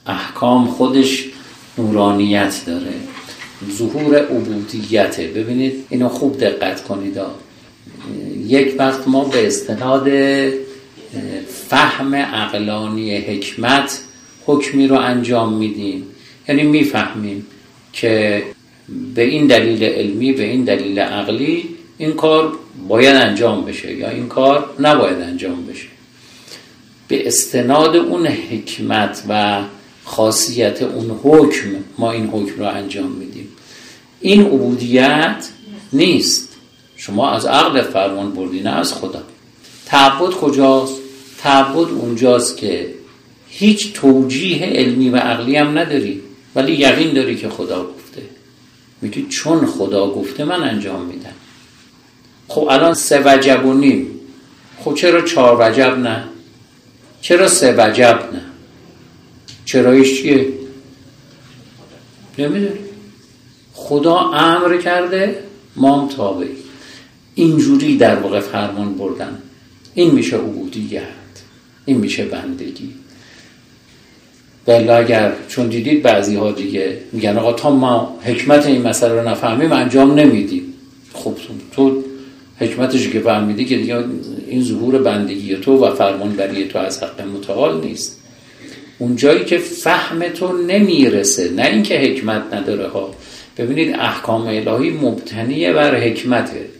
احکام خودش نورانیت داره، ظهور عبودیته. ببینید اینو خوب دقت کنید. یک وقت ما به استناد فهم عقلانی حکمت حکمی رو انجام میدیم، یعنی میفهمیم که به این دلیل علمی، به این دلیل عقلی این کار باید انجام بشه یا این کار نباید انجام بشه. به استناد اون حکمت و خاصیت اون حکم ما این حکم رو انجام میدیم. این عبودیت نیست. شما از عقل فرمان بردی، نه از خدا. تعبد کجاست؟ تعبد اونجاست که هیچ توجیه علمی و عقلی هم نداری، ولی یقین داری که خدا گفته. میگی چون خدا گفته من انجام میدم. خب الان 3 وجب و نیم، خب چرا 4 وجب نه؟ چرا 3 وجب نه؟ چرایش چیه؟ نمیدونی. خدا امر کرده، ما هم تابعی. اینجوری در واقع فرمان بردن. این میشه عبودیت، این میشه بندگی. بله اگر چون دیدید بعضی ها دیگه میگن آقا تا ما حکمت این مسئله رو نفهمیم انجام نمیدیم. خب تو حکمتش که فهمیدی که دیگه این ظهور بندگی تو و فرمانبری تو از حق متعال نیست. اون جایی که فهم تو نمیرسه، نه اینکه حکمت نداره ها. ببینید احکام الهی مبتنی بر حکمته،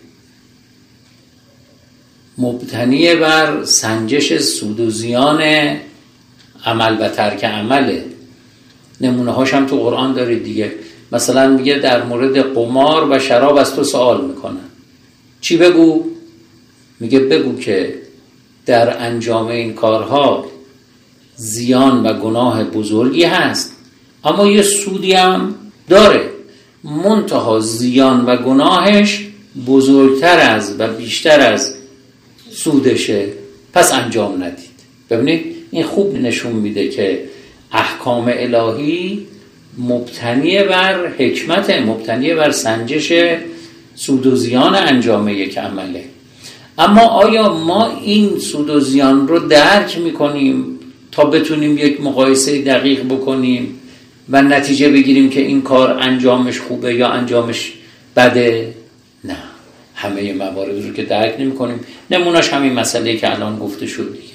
مبتنی بر سنجش سود و زیان عمل و ترک عمله. نمونه هاش هم تو قرآن دارید دیگه. مثلا میگه در مورد قمار و شراب از تو سوال میکنن، چی بگو؟ میگه بگو که در انجام این کارها زیان و گناه بزرگی هست، اما یه سودی هم داره، منتها زیان و گناهش بزرگتر از و بیشتر از سودشه، پس انجام ندید. ببینید این خوب نشون میده که احکام الهی مبتنی بر حکمت، مبتنی بر سنجش سود و زیان انجام یک عمله. اما آیا ما این سود و زیان رو درک میکنیم تا بتونیم یک مقایسه دقیق بکنیم و نتیجه بگیریم که این کار انجامش خوبه یا انجامش بده؟ نه، همه موارد رو که درک نمی کنیم. نمونهش همین مسئله که الان گفته شد دیگه.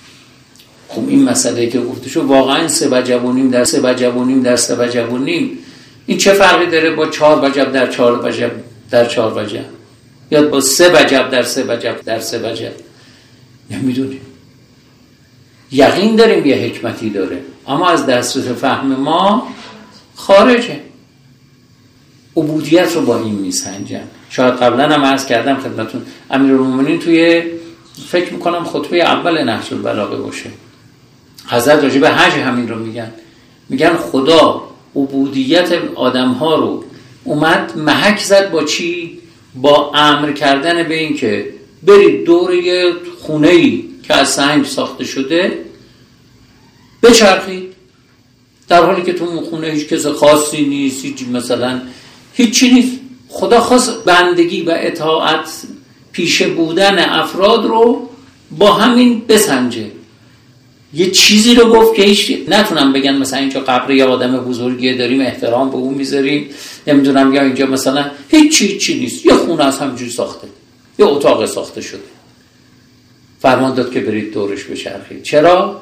خب این مسئله که گفته شد واقعا 3 وجب و نیم در 3 وجب و نیم در 3 وجب و نیم، این چه فرقی داره با 4 وجب در 4 وجب در 4 وجب، یا با 3 وجب در 3 وجب در 3 وجب؟ نمیدونیم. یقین داریم یه حکمتی داره، اما از دسترس فهم ما خارجه. عبودیت رو با این میسنجن. شاید قبلا هم عرض کردم خدمتون، امیرالمومنین توی فکر میکنم خطبه اول نهج البلاغه باشه، حضرت راجع به حج همین رو میگن خدا عبودیت آدم ها رو اومد محک زد با چی؟ با امر کردن به این که برید دور یه خونه‌ای که از سنگ ساخته شده بچرخید، در حالی که تو اون خونه هیچ کس خاصی نیست، مثلا هیچی نیست. خدا خواست بندگی و اطاعت پیشه بودن افراد رو با همین بسنجه. یه چیزی رو گفت که هیچ نتونم بگن مثلا اینجا قبر یه آدم بزرگیه داریم احترام به اون میذاریم، نمیدونم، یا اینجا مثلا هیچی نیست، یه خونه از همینجوری ساخته، یه اتاق ساخته شده، فرمان داد که برید دورش بچرخید. چرا؟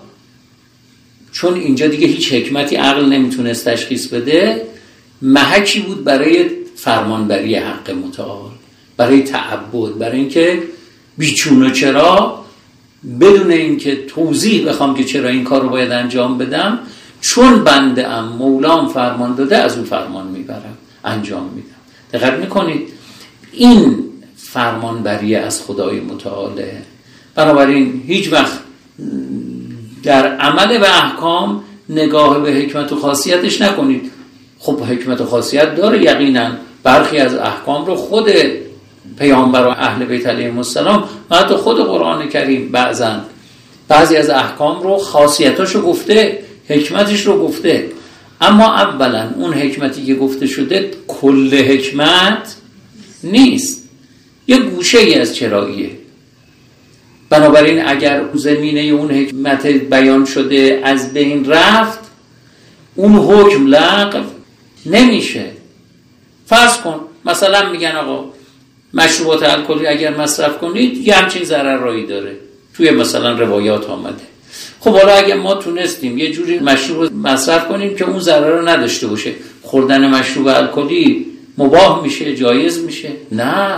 چون اینجا دیگه هیچ حکمتی عقل نمیتونست تشخیص بده، محکی بود برای فرمانبری حق متعال، برای تعبد، برای اینکه بیچون و چرا، بدون اینکه توضیح بخوام که چرا این کار رو باید انجام بدم، چون بنده ام مولام فرمان داده از اون فرمان میبرم، انجام میدم. دقت میکنید این فرمانبری از خدای متعاله. بنابراین هیچ وقت در عمل به احکام نگاه به حکمت و خاصیتش نکنید. خب حکمت و خاصیت داره یقینا. برخی از احکام رو خود پیامبر و اهل بیت علیهم السلام و حتی خود قرآن کریم بعضی از احکام رو خاصیتاشو گفته، حکمتش رو گفته، اما اولا اون حکمتی که گفته شده کل حکمت نیست، یه گوشه ای از چراییه. بنابراین اگر زمینه اون حکمت بیان شده از بین رفت، اون حکم لغو نمیشه. فرض کن مثلا میگن آقا مشروبات الکلی اگر مصرف کنید یه همچین ضررایی داره، توی مثلا روایات آمده. خب حالا اگه ما تونستیم یه جوری مشروب مصرف کنیم که اون ضرر رو نداشته باشه، خوردن مشروب الکلی مباح میشه، جایز میشه؟ نه.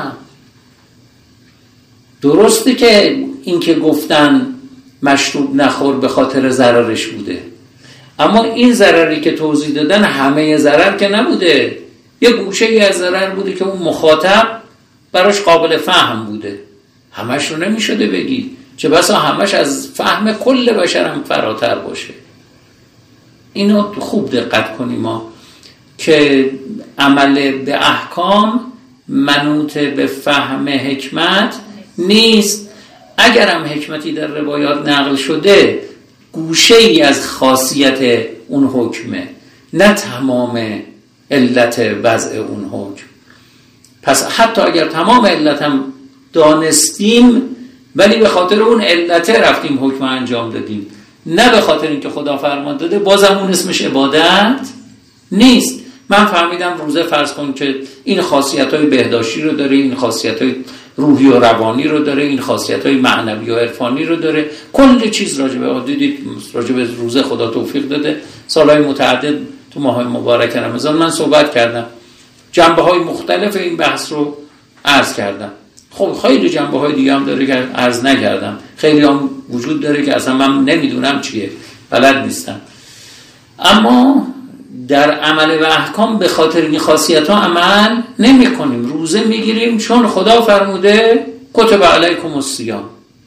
درسته که این که گفتن مشروب نخور به خاطر ضررش بوده، اما این ضرری که توضیح دادن همه ضرر که نبوده، یه گوشه ای از ضرر بوده که اون مخاطب براش قابل فهم بوده. همش رو نمیشده بگی، چه بسا همش از فهم کل بشرم فراتر باشه. اینو خوب دقت کنیم ما که عمل به احکام منوط به فهم حکمت نیست. اگرم حکمتی در روایات نقل شده گوشه ای از خاصیت اون حکمه، نه تمام علت وضع اون حکم. پس حتی اگر تمام علتم دانستیم ولی به خاطر اون علت رفتیم حکم انجام دادیم، نه به خاطر اینکه خدا فرمان داده، بازم اون اسمش عبادت نیست. من فهمیدم روزه فرض کن که این خاصیت‌های بهداشتی رو داره، این خاصیت‌های روحی و روانی رو داره، این خاصیت‌های معنوی و عرفانی رو داره، کل چیز راجبه دیدید راجبه روزه خدا توفیق داده. سالهای متعدد تو ماهای مبارک رمضان من صحبت کردم، جنبه‌های مختلف این بحث رو عرض کردم. خب خیلی جنبه‌های دیگه هم داره که عرض نکردم، خیلی هم وجود داره که اصلا من نمیدونم چیه، بلد نیستم. اما در عمل و احکام به خاطر این خاصیت ها عمل نمی کنیم. روزه میگیریم چون خدا فرموده کتب علیکم الصیام،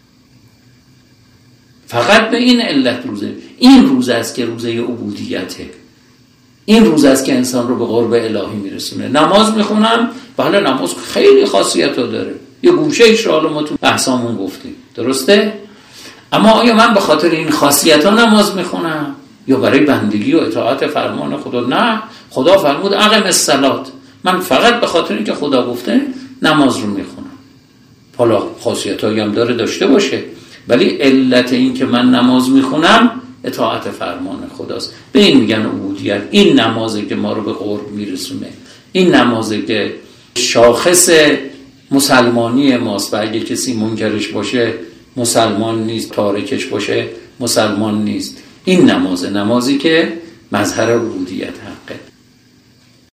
فقط به این علت روزه. این روزه است که روزه عبودیته، این روزه است که انسان رو به قرب الهی میرسونه. نماز میخونم، بله نماز خیلی خاصیت ها داره، یه گوشه ایش رو حالا ما تو بحثامون گفتیم، درسته؟ اما آیا من به خاطر این خاصیت ها نماز میخونم یا برای بندگی و اطاعت فرمان خدا؟ نه، خدا فرمود اقم الصلاة، من فقط به خاطر اینکه خدا گفته نماز رو میخونم. حالا خاصیتایی هم داره داشته باشه، ولی علت این که من نماز میخونم اطاعت فرمان خداست. به این میگن عبودیت. این نمازه که ما رو به قرب میرسونه، این نمازه که شاخص مسلمانی ماست. و اگه کسی منکرش باشه مسلمان نیست، تارکش باشه مسلمان نیست. این نمازی که مظهر عبودیت